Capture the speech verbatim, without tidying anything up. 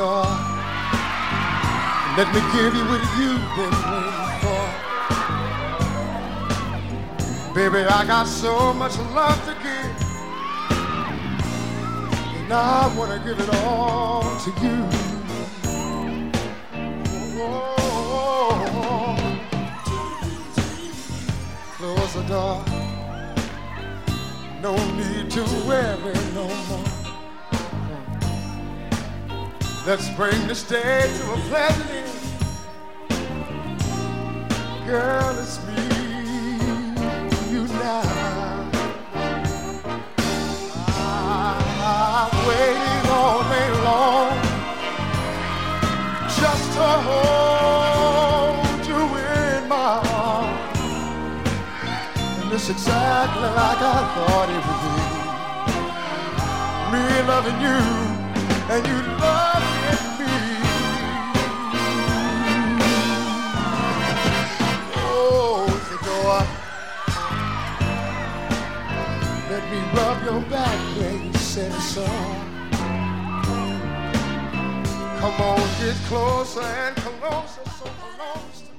door. Let me give you what you've been waiting for. Baby, I got so much love to give, and I want to give it all to you. Oh, close the door. No need to worry no more. Let's bring this day to a pleasant end. Girl, it's me, you now. I've waited all day long just to hold you in my arms. And it's exactly like I thought it would be. Me loving you and you loving me. Oh, the door. Let me rub your back where you said so. Come on, get closer and closer, so close.